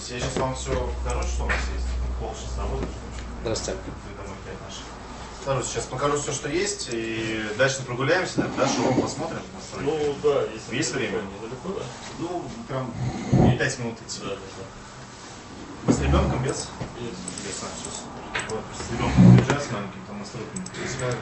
Здравствуйте, я сейчас вам все покажу, что у нас есть. Полчаса работает. Здравствуйте. Сразу сейчас покажу все, что есть, и дальше прогуляемся, да, шоу посмотрим. Ну да, если есть время. Недалеко, да? Ну, прям 5 минут идти. Да. Мы с ребенком без? Без, сейчас. Вот, с ребенком приезжать, с маленьким, там настройками пересвяжут.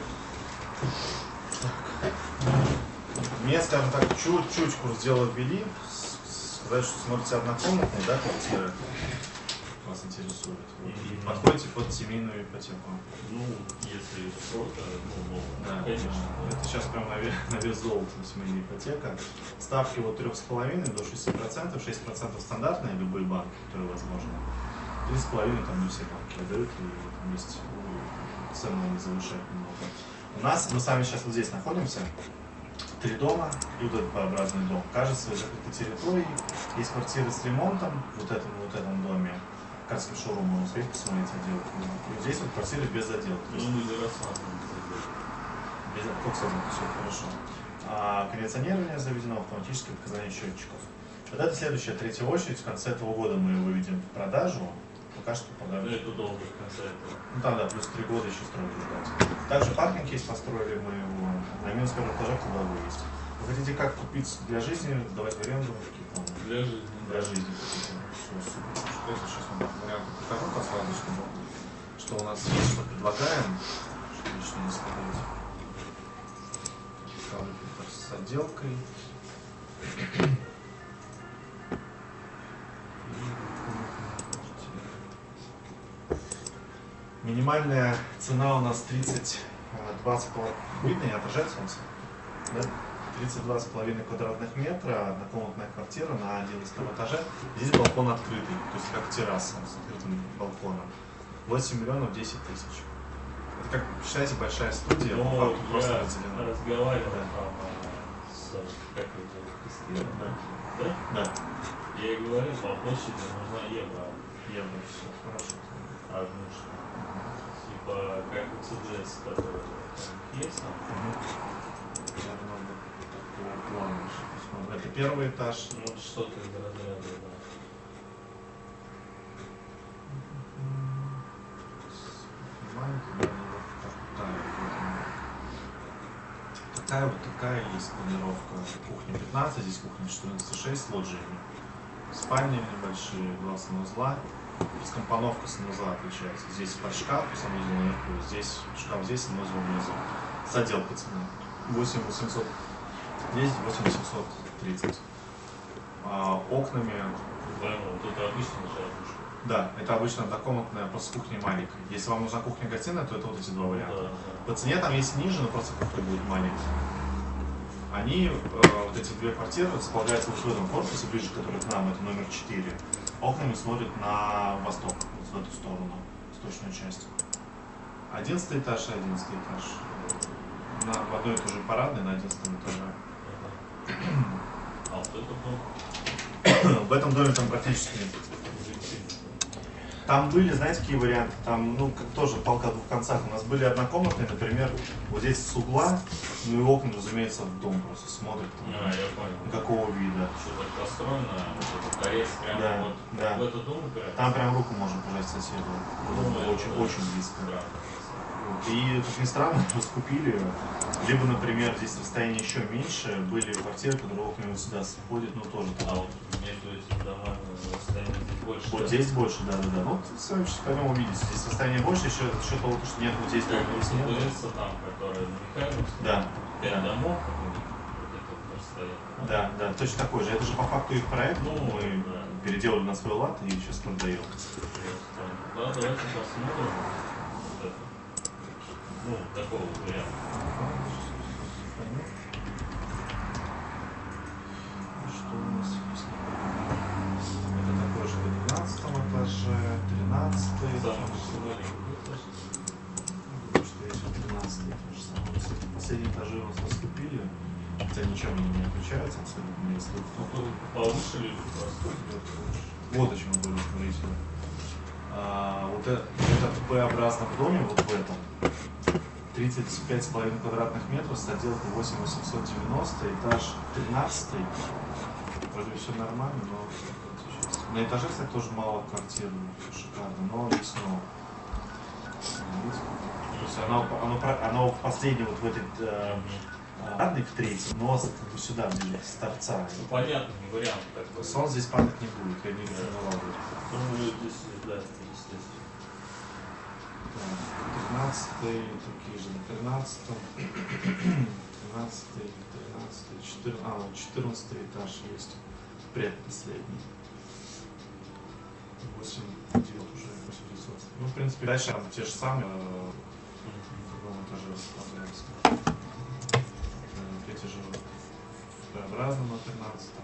Мне, скажем так, чуть-чуть курс дела ввели, сказать, что смотрите однокомнатные, да, квартиры, вас интересует, и подходите под семейную ипотеку. Ну, если это просто, ну, Да, конечно. это сейчас прям на вес золота семейная ипотека. Ставки от 3,5 до 6%, 6% стандартные, любые банки, которые возможны. 3,5 там не все банки отдают, и там есть цены не завышают немного. У нас, мы с вами сейчас вот здесь находимся, 3 дома и вот этот П-образный дом. Кажется, закрытой территории, есть квартиры с ремонтом, вот этом доме. Карский шоурум, можно успеть посмотреть отделку. И вот здесь вот квартиры без отделки. Ну, мы не рассматриваем. Без отделки, все хорошо. Кондиционирование заведено, автоматическое показание счетчиков. Вот это следующая, третья очередь. В конце этого года мы его выведем в продажу. Пока что продажу. Ну, это долго в конце этого. Ну да, плюс 3 года еще строить ждать. Также паркинг есть, построили мы его. На минус первом этаже кладовой есть. Вы хотите как купить для жизни, давать в аренду? Для жизни. Для жизни хотите. Все, супер. Сейчас вам варианты покажу сразу, что у нас есть, что предлагаем, чтобы лично не смотреть. С отделкой. Минимальная цена у нас 32,5, видно, не отражает солнце? Да? 32,5 квадратных метра, однокомнатная квартира на 11 этаже. Здесь балкон открытый, то есть как терраса с открытым балконом. 8 миллионов 10 тысяч. Это как, считайте, большая студия, по факту просто разделена. Разговаривал с, как это, Кристиной. Да? Да. Я ей говорил, по площади нужна евро. Евро, все, хорошо. Однушка. Типа, как у ЦДС, который есть там. Это первый этаж. Ну, что-то из разряда, да. Такая есть планировка. Кухня 15, здесь кухня 14,6 с лоджиями. Спальни небольшие, 2 санузла. Раскомпоновка санузла отличается. Здесь под шкаф, санузел наверху, здесь шкаф, здесь санузел внизу. С отделкой цены. 8800. Здесь 8730. Окнами. Вот это обычная жарушка. Да, это обычно однокомнатная, просто с кухней маленькой. Если вам нужна кухня-гостиная, то это вот эти два варианта. Да. По цене там есть ниже, но просто кухня будет маленькая. Они, вот эти две квартиры, располагаются вот в этом корпусе, ближе, который к нам, это номер 4. Окнами смотрят на восток, вот в эту сторону, восточную часть. 11 этаж и 11 этаж. В одной и той же парадной, на 11 этаже. А вот это дом? В этом доме там практически нет. Там были, знаете, какие варианты? Там, ну, как тоже палка о двух концах. У нас были однокомнатные, например, вот здесь с угла, ну и окна, разумеется, в дом просто смотрят. Я понял. Какого вида. Что-то построено, вот торец прямо Да, вот да. в этот дом упирается. Там прям руку можно пожать соседу. Очень близко. Да. И, как ни странно, раскупили. Либо, например, здесь расстояние еще меньше, были квартиры, которые окна вот сюда сходят, но тоже там. А вот между этими домами расстояние здесь больше. Вот здесь больше, да. Ну, с вами сейчас пойдем увидите. Здесь расстояние больше, еще за счет того, что нет, вот здесь дома, здесь нет. ЦДС там, которая на Михайловске. Да. 5 домов, вот это расстояние. Да, точно такой же. Это же по факту их проект. Ну, Мы да. переделали на свой лад и сейчас продаем. Да, давайте посмотрим. Вот это. Ну, такого варианта. Что у нас есть? Это такой же на 12 этаже, 13 что есть 13 этаж. Последние этажи у нас раскупили, хотя ничем они не отличаются абсолютно, если кто-то Повыше люди просто. вот о чем мы будем говорить. Вот этот П-образном доме, вот в этом, 35,5 квадратных метров с отделкой 8890, этаж 13. Вроде все нормально, но сейчас. На этаже, кстати, тоже мало квартир, шикарно, но есть много. То есть оно в последней, вот в этой парадной, в третьей, но как бы сюда ближе, с торца. Ну, понятно, не вариант. Так, Солнце здесь падать не будет, я не рекомендовал бы. Ну, здесь, да, естественно. 13-й, такие же на 13-м. 13-й, 13-й, 14-й этаж есть, предпоследний. 8 дел уже, 8 Ну, в принципе, дальше там те же самые, в другом этаже располагаются. Эти же П-образно на 13-м.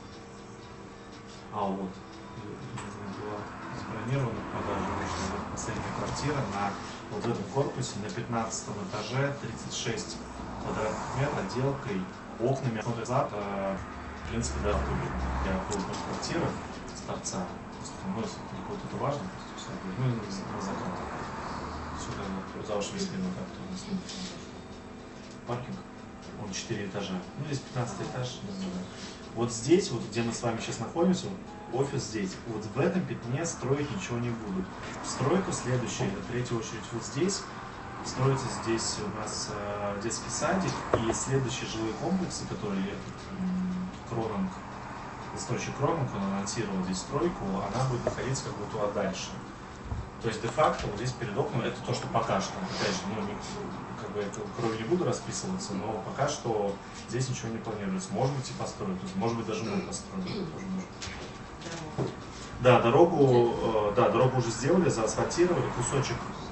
А вот, не знаю, была забронирована продажа, вышла вот последняя квартира на вот в этом корпусе на 15 этаже, 36 квадратных метров, отделкой, окнами, смотрит зад, в принципе, да, я был в квартиры с торца, ну, если вот это важно, ну, на закат. Сюда, вот, за вашими спиной, как то у нас паркинг, он 4 этажа, ну, здесь 15 этаж, вот здесь, вот где мы с вами сейчас находимся, офис здесь, вот в этом пятне строить ничего не будут. Стройка следующая, в третью очередь вот здесь, строится здесь у нас детский садик и следующие жилые комплексы, которые Кронинг, застройщик Кронинг, он анонсировал здесь стройку, она будет находиться как бы туда дальше. То есть де-факто вот здесь перед окном, это то, что пока что, опять же, ну, как бы я кровью не буду расписываться, но пока что здесь ничего не планируется. Может быть и построить, может быть даже мы построим, тоже может. Да, дорогу уже сделали, заасфальтировали, кусочек.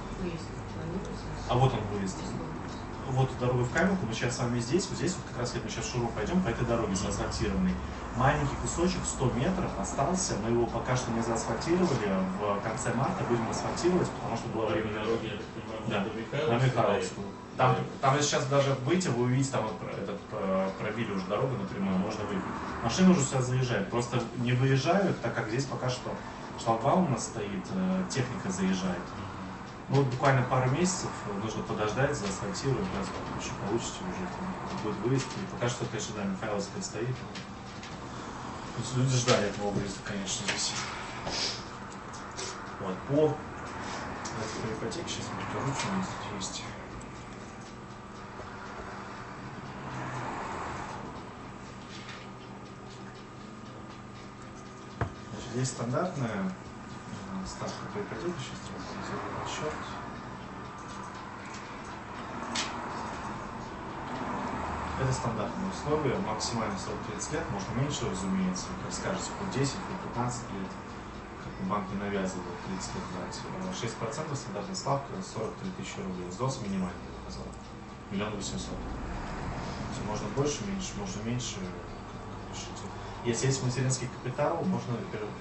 А вот он выезд. Вот дорога в Каменку, мы сейчас с вами здесь, вот здесь вот как раз мы сейчас в Шуру пойдем по этой дороге заасфальтированной. Маленький кусочек, 100 метров остался, мы его пока что не заасфальтировали, в конце марта будем асфальтировать, потому что было время дороги. Да, на Михайловскую. Там если сейчас даже выйти, вы увидите, там вот пробили уже дорогу напрямую, можно выехать. Машины уже сейчас заезжают, просто не выезжают, так как здесь пока что шлагбаум у нас стоит, техника заезжает. Ну вот буквально пару месяцев нужно подождать, заасфальтировать, еще получите уже, там, будет выезд. И пока что, конечно, да, Михайловская стоит. Но люди ждали этого выезда, конечно, здесь. Вот, по ипотеке сейчас я покажу, что у нас тут есть. Значит, здесь стандартная ставка по ипотеке, сейчас сделаю расчет. Это стандартные условия, максимальный срок 30 лет, можно меньше, разумеется, как скажете, по 10, по 15 лет, как банк не навязывает 30 лет брать. 6% стандартная ставка, 43 тысячи рублей, взнос минимальный, я показал, 1 800 000. Можно больше, меньше, можно меньше, как решите. Если есть материнский капитал, можно,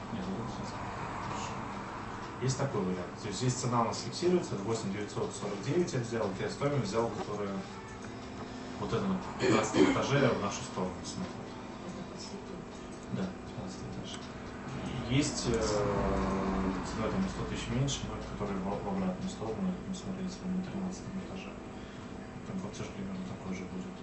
есть такой вариант. То есть здесь цена у нас фиксируется, 8 949 я взял, я стоимость взял, которая вот это на 15 этаже в нашу сторону смотрит. Да, 15 этаж. Есть цена там 100 тысяч меньше, но которые в обратную сторону, мы смотрели с вами на 13 этаже. Там платеж примерно такой же будет.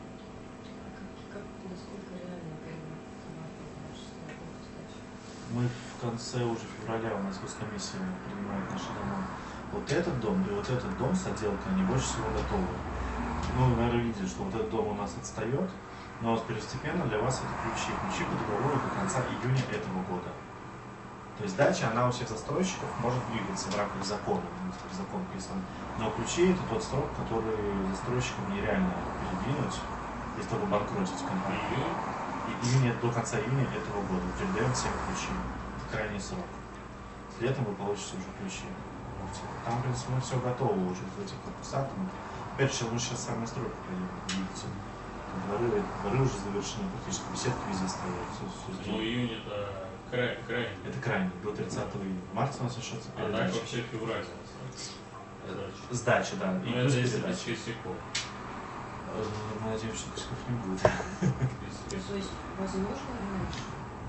Мы в конце уже февраля, у нас госкомиссия принимает наши дома. Вот этот дом и вот этот дом с отделкой, они больше всего готовы. Ну, наверное, видите, что вот этот дом у нас отстает, но вот первостепенно для вас это ключи. Ключи по договору до конца июня этого года. То есть дача, она у всех застройщиков может двигаться в рамках закона, закон писан. Но ключи это тот срок, который застройщикам нереально передвинуть, если только банкротить компанию. И до конца июня этого года передаем всем ключи. Это крайний срок. Летом вы получите уже ключи. Там, в принципе, все готово уже в этих корпусах. Опять же, мы сейчас с вами стройку пойдем, видите. Дворы уже завершены, практически беседки везде стоят. Ну, июнь это крайний. Это крайний, до 30 июня. В марте у нас начнется передача. А так вообще февраль. Сдача, да. Ну, это если без косяков. Мы надеемся, что косяков не будет. То есть возможно раньше?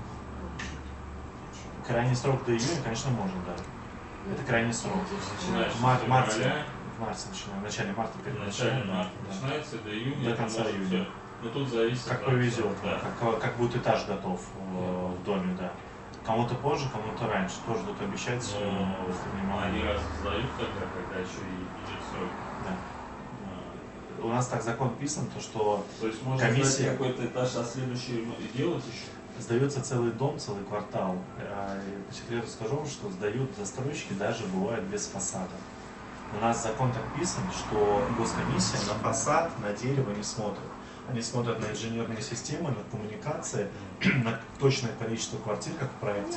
Крайний срок до июня, конечно, можно, да. Это крайний срок. Начинаешь В марте начинаем. В начале марта В начале марта. Начинается до июня. До конца июня. Но тут зависит. Как повезет, да. как будет этаж готов в доме, да. Кому-то позже, кому-то раньше. Тоже тут обещать Но они раз сдают тогда, когда еще и идет срок. Да. У нас так закон писан, то что То есть можно комиссия сдать какой-то этаж, а следующий делать еще? сдается целый дом, целый квартал. По секрету скажу, что сдают застройщики даже бывает без фасада. У нас закон так писан, что госкомиссия на фасад, на дерево не смотрит. Они смотрят на инженерные системы, на коммуникации, на точное количество квартир, как в проекте.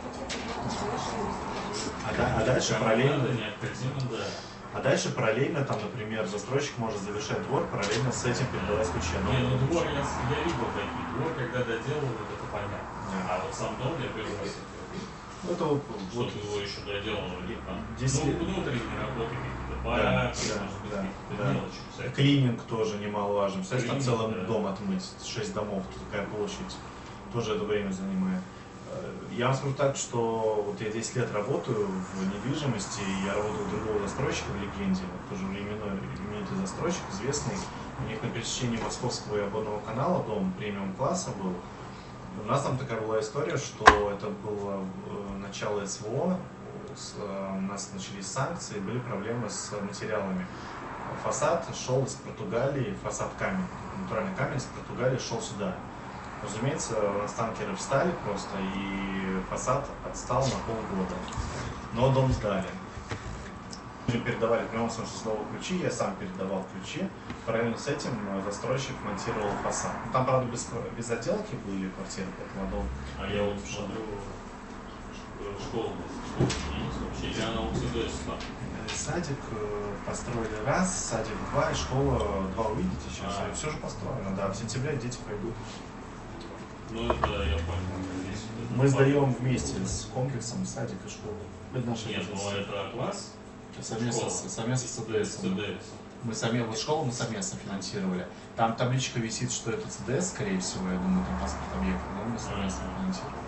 А дальше параллельно... Необходимо, да. А дальше параллельно, там, например, застройщик может завершать двор, параллельно с этим передавать ключи. Не, ну двор я видел такие. Двор, когда доделывают, это понятно. А вот сам дом я первый раз Ну, это вот его еще доделывали. Там. 10 Ну, внутренние работы какие-то, порядки, может быть, какие-то мелочи всякие. Клининг тоже немаловажен. Представляешь, там Клининг, целый да. дом отмыть, 6 домов, такая площадь. Тоже это время занимает. Я вам скажу так, что вот я 10 лет работаю в недвижимости, и я работаю у другого застройщика в Легенде, вот тоже именитый застройщик, известный. У них на пересечении Московского и Обводного канала дом премиум класса был. У нас там такая была история, что это было начало СВО, у нас начались санкции, были проблемы с материалами. Фасад шел из Португалии, фасад камень, натуральный камень из Португалии шел сюда. Разумеется, у нас танкеры встали просто, и фасад отстал на полгода. Но дом сдали. Мы передавали в прямом смысле слова ключи, я сам передавал ключи. Параллельно с этим застройщик монтировал фасад. Ну, там, правда, без отделки были квартиры, поэтому дом. А я вот смотрю, школа есть вообще, или она у ЦДС там? Садик построили раз, садик два, и школа два увидите сейчас. Все же построено, да. В сентябре дети пойдут. Ну это я понял. Здесь Мы сдаем вместе с комплексом садик и школу. Это наша Нет, ну это класс? совместно с ЦДС. ЦДС. Мы вот школу мы совместно финансировали. Там табличка висит, что это ЦДС, скорее всего, я думаю, там паспорт объекта, но мы совместно финансировали.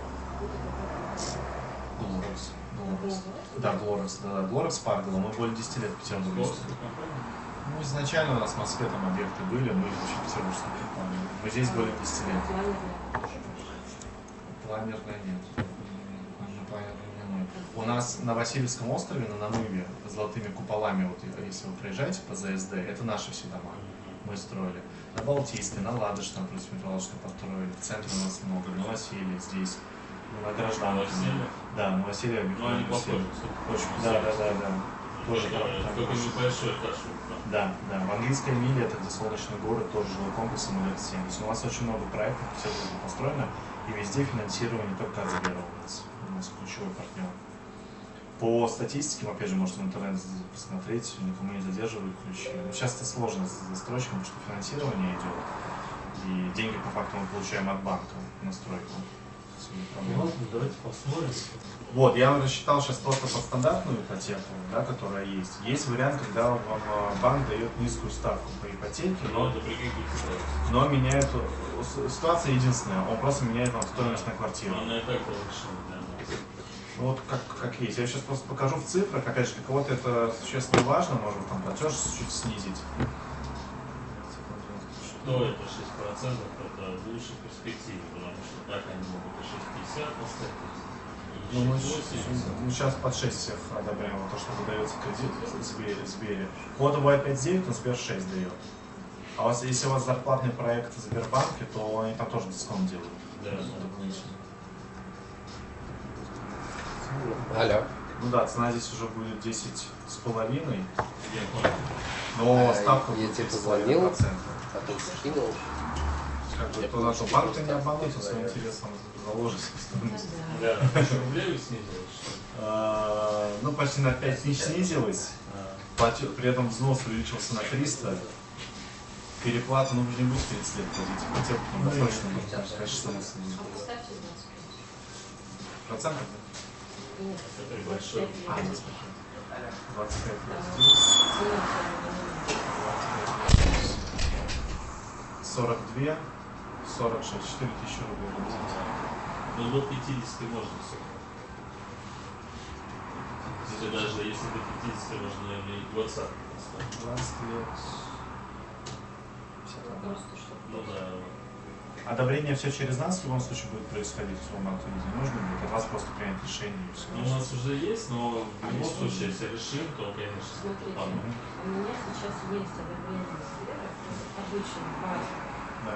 Глорекс. Да, Глорекс Паргала. Мы более 10 лет в Петербурге. Ну, изначально у нас в Москве там объекты были, мы вообще петербургские компании. Мы здесь более 10 лет. Планерная нет. У нас на Васильевском острове, на Намыве, с золотыми куполами, вот если вы проезжаете по ЗСД, это наши все дома. Мы строили. На Балтийской, на Ладожной, напротив Металлургской построили. В центре у нас много. На Новоселье здесь. На Гражданке. Да, Новоселье. Ну, они похожи. Да. Тоже только небольшой этаж. Да. В английской миле, это где Солнечный город, тоже жилой комплекс МЛФ-7. То есть у нас очень много проектов в Петербурге построено, и везде финансирование только от Сберовец. У нас ключевой партнер. По статистике, опять же, можете в интернете посмотреть, никому не задерживают ключи. Сейчас это сложно с застройщиком, потому что финансирование идет, и деньги по факту мы получаем от банка на стройку. Ладно, давайте посмотрим. Вот, я вам рассчитал сейчас просто под стандартную ипотеку, да, которая есть. Есть вариант, когда вам банк дает низкую ставку по ипотеке, но меняет, ситуация единственная, он просто меняет вам стоимость на квартиру. Она и так повышена, да. Ну, вот как есть. Я сейчас просто покажу в цифрах, опять же, для кого-то это существенно важно, может там платеж чуть снизить. Что это 6%, это в лучшей перспективе, потому что так они могут и 6,50 поставить. Ну, мы сейчас под 6 всех одобряем, то, что выдается кредит в Сбере. Квота бывает 5,9, но Сбер 6 дает. А если у вас зарплатный проект в Сбербанке, то они там тоже дисконт делают. Да. Алло. Ну да, цена здесь уже будет 10,5, Я понял. но ставка я будет тебе позвонил, 3,5%. а ты скинул. Как бы, то наш банк-то не обмануть, он своим интересом заложит стоимость. Да, 1000 рублей вы снизилось, что ли? Ну, почти на 5 тысяч снизилось, при этом взнос увеличился на 300. Переплата, ну, вы же не будете 30 лет платить ипотеку, там досрочно будет, конечно, снизилось. А поставьте 25. Процентов? Нет, Это небольшой. 25 42, 46, 4 тысячи рублей. Ну, до 50 можно все. Если даже если до 50 можно и 20 поставить. 20 лет. Просто что. Ну да. Одобрение все через нас в любом случае будет происходить, все вам банку не нужно будет, от вас просто принять решение и все. Ну, у нас уже есть, но в любом случае, если решим, то, конечно, Смотрите, ладно. у меня сейчас есть одобрение Сбера, обычно база. Да.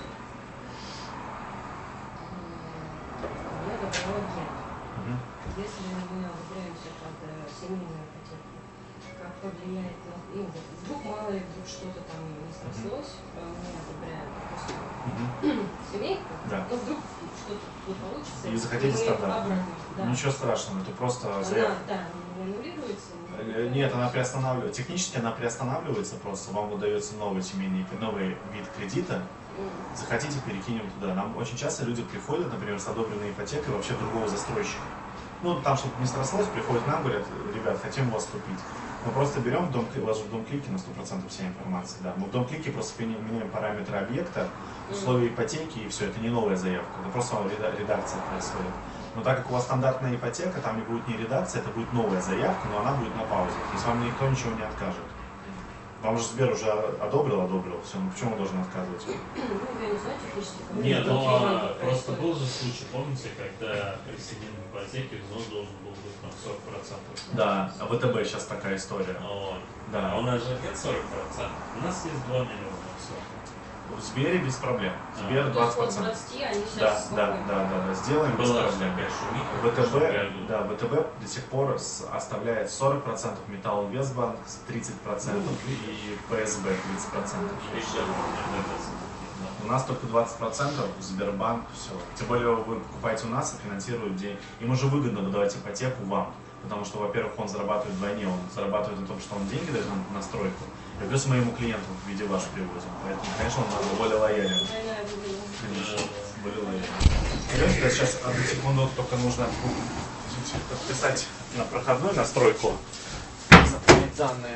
Я добавила агент. Мгм. Если мы одобряемся под семейную ипотеку, как повлияет на вдруг мало ли вдруг что-то там не срослось, мы одобряем, допустим, семейку, Да. но вдруг что-то не получится. И захотите мы стандарт. обратно, да. Ничего страшного, это просто Она, заявка. да, не аннулируется. Нет, она приостанавливается. Технически она приостанавливается просто. Вам выдается новый вид кредита. Захотите, перекинем туда. Нам очень часто люди приходят, например, с одобренной ипотекой вообще другого застройщика. Ну, там что-то не срослось, приходят к нам, говорят, ребят, хотим у вас купить. Мы просто берем у вас же в Дом-клике на 100% вся информация. Да. Мы в Дом-клике просто меняем параметры объекта, условия ипотеки, и все, это не новая заявка, это просто редакция происходит. Но так как у вас стандартная ипотека, там не будет не редакция, это будет новая заявка, но она будет на паузе. То есть вам никто ничего не откажет. Вам же Сбер уже одобрил, все, ну почему он должен отказывать? Ну, я не знаю технически, как Нет, это но просто происходит. был же случай, помните, когда при семейной ипотеке взнос должен был быть на 40%. Да, а ВТБ сейчас такая история. Вот. Да. А у нас же нет 40%. У нас есть 2 миллиона, все. В Сбере без проблем. Сбер То есть от 20%. 20 они Да, сейчас да, сделаем без Была же проблем. такая шумиха. ВТБ, да, ВТБ до сих пор оставляет 40%, Металлинвестбанк 30% и ПСБ 30%. Еще У нас только 20%, Сбербанк, все. Тем более вы покупаете у нас и финансирует деньги. Им уже выгодно выдавать ипотеку вам, потому что, во-первых, он зарабатывает вдвойне, он зарабатывает на том, что он деньги дает на стройку, и плюс мы ему клиентов в виде ваших привозим. Поэтому, конечно, он более лоялен. Конечно, более лоялен. Сейчас, одну секунду, только нужно подписать на проходной настройку. Заполнить данные.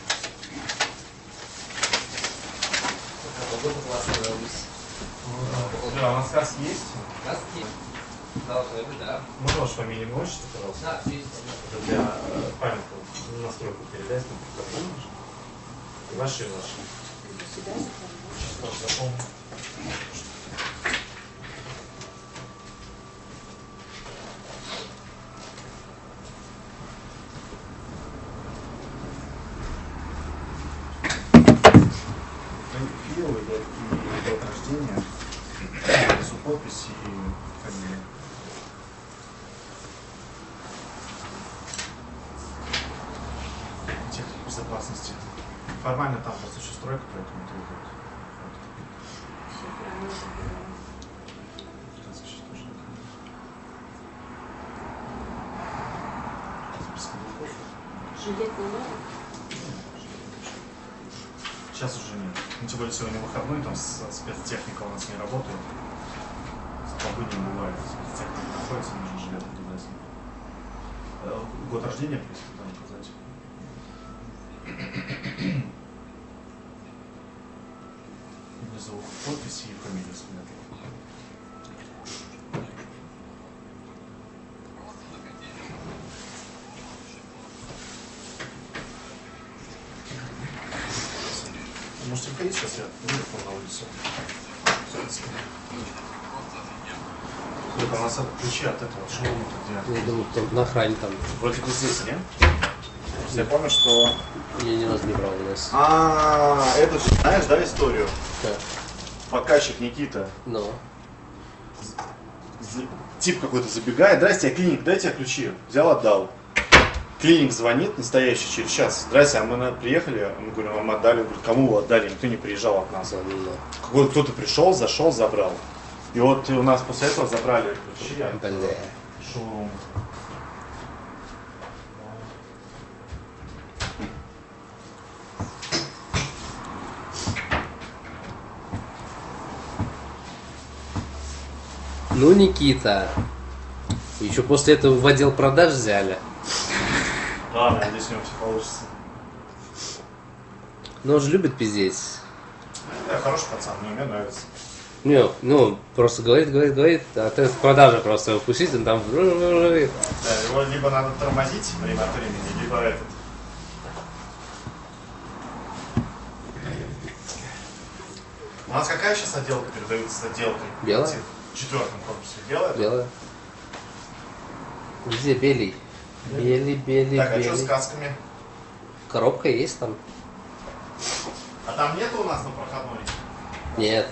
Погода классная, Да, у нас касс есть. Краски должны быть, да. Можно вашу фамилию, имя, отчество, пожалуйста? Да, есть. Это для памятку настройку передать на проходной. Ваши. Сейчас запомню. Фил и год рождения, подпись и фамилия. Техника безопасности. Формально там просто еще стройка, поэтому это выходит. Жилет не надо? Сейчас уже нет. Ну, тем более сегодня выходной, там спецтехника у нас не работает. Спокойнее бывает. Спецтехника находится, нужно жилет туда. Год рождения просит там указать. Внизу подписи и фамилию своя. Можете выходить, сейчас я выйду на улицу. Только у нас ключи от этого шоума, где... Я думаю, там на охране там. Вроде бы здесь, нет? Я помню, что... Я ни разу не брал у нас. Это же, знаешь, да, историю? Да. Показчик Никита. Но. Тип какой-то забегает. Здрасте, я клиник, дайте я ключи. Взял, отдал. Клиник звонит, настоящий, через час. Здрасте, а мы приехали, мы говорим, вам отдали. Он говорит, кому вы отдали? Никто не приезжал от нас. Кто-то пришел, зашел, забрал. И вот у нас после этого забрали ключи от Бля. шоурума. Ну, Никита. Еще после этого в отдел продаж взяли. Ладно, надеюсь, у него все получится. Но он же любит пиздеть. Да, хороший пацан, мне нравится. Не, ну, просто говорит, а ты в продаже просто выпустить, он там... Да, его либо надо тормозить время от времени, либо этот. У нас какая сейчас отделка передается с отделкой? Белая. В четвертом корпусе белая? Белая. Везде белый. Белый, белый, Так, а белый. что с касками? Коробка есть там? А там нету у нас на проходной? Нет.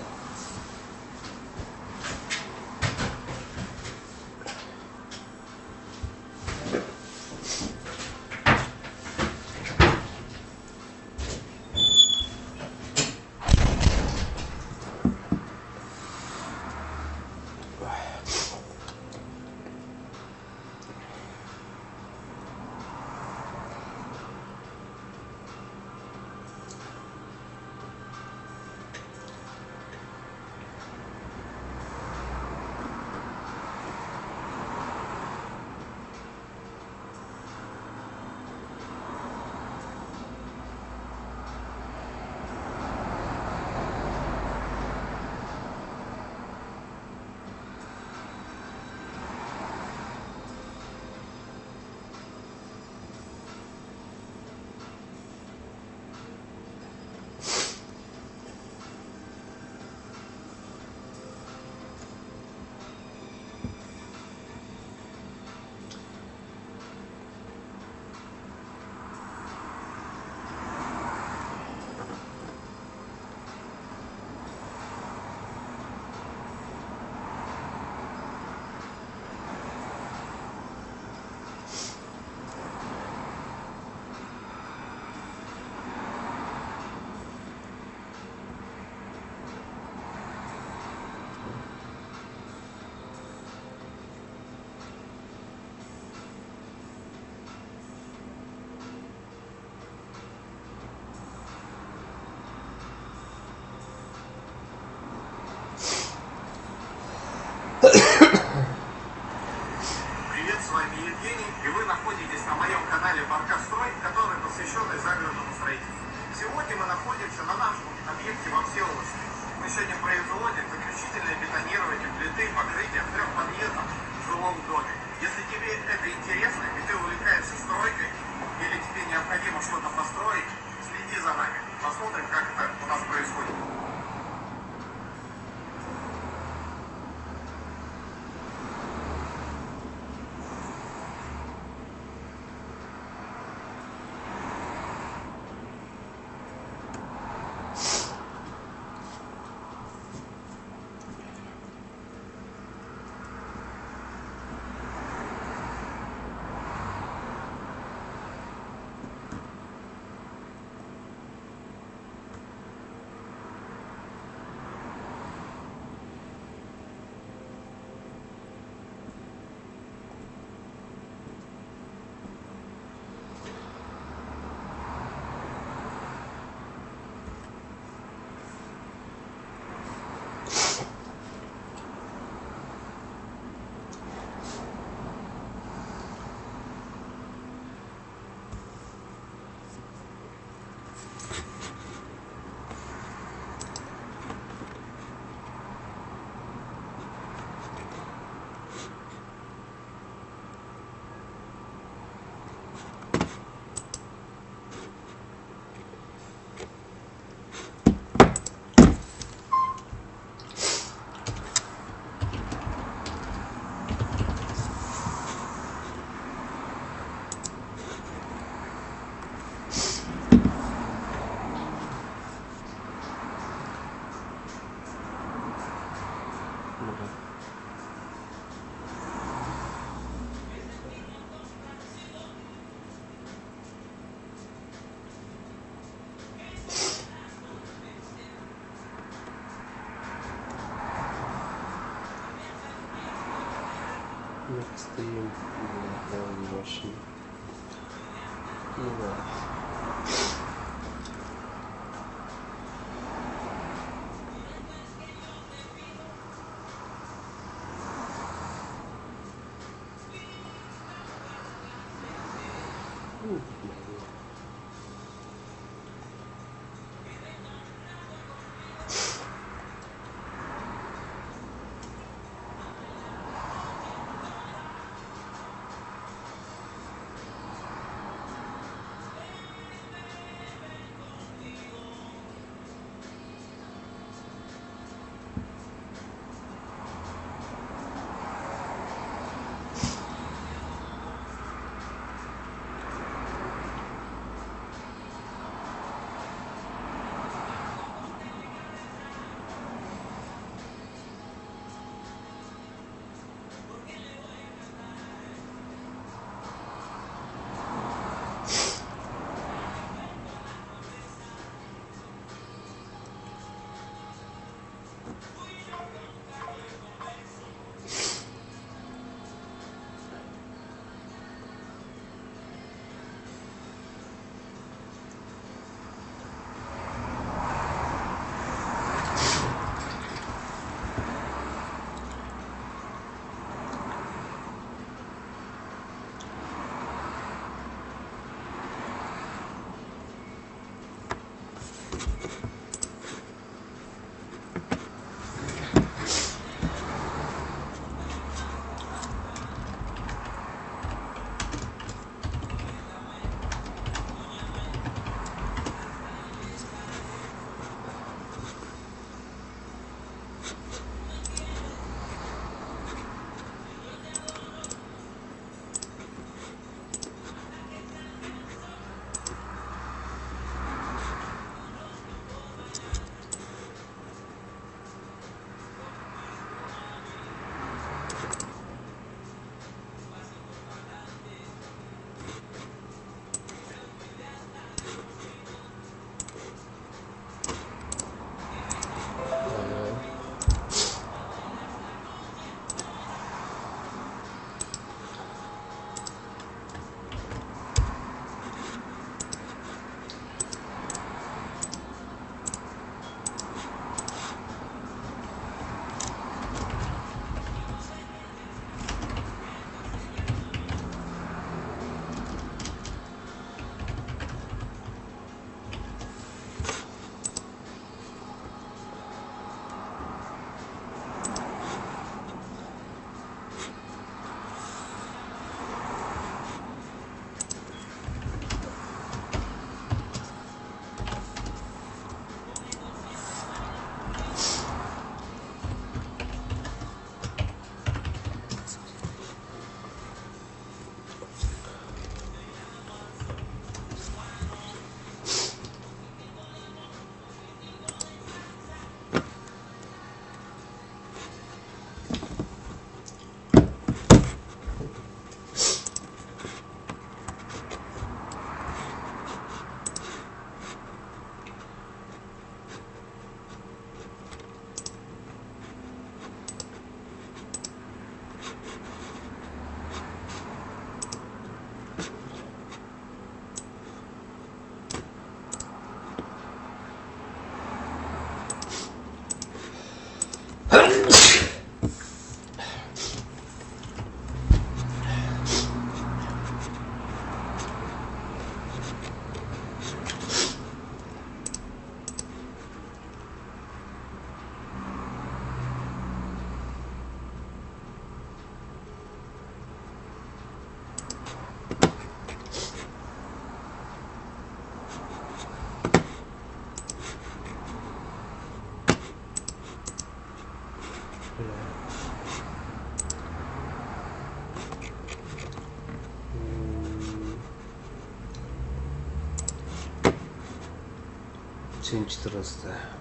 Привет, с вами Евгений, и вы находитесь на моем канале Баркастрой, который посвящен загородному строительству. Сегодня мы находимся на нашем объекте во Всеволожске. Мы сегодня производим заключительное бетонирование плиты покрытия в 3 подъездах в жилом доме. Если тебе это интересно, и ты увлекаешься стройкой, или тебе необходимо что-то построить, следи за нами. Посмотрим, как это у нас происходит. Мы стоим на машине. Ну да. Сегодня 14.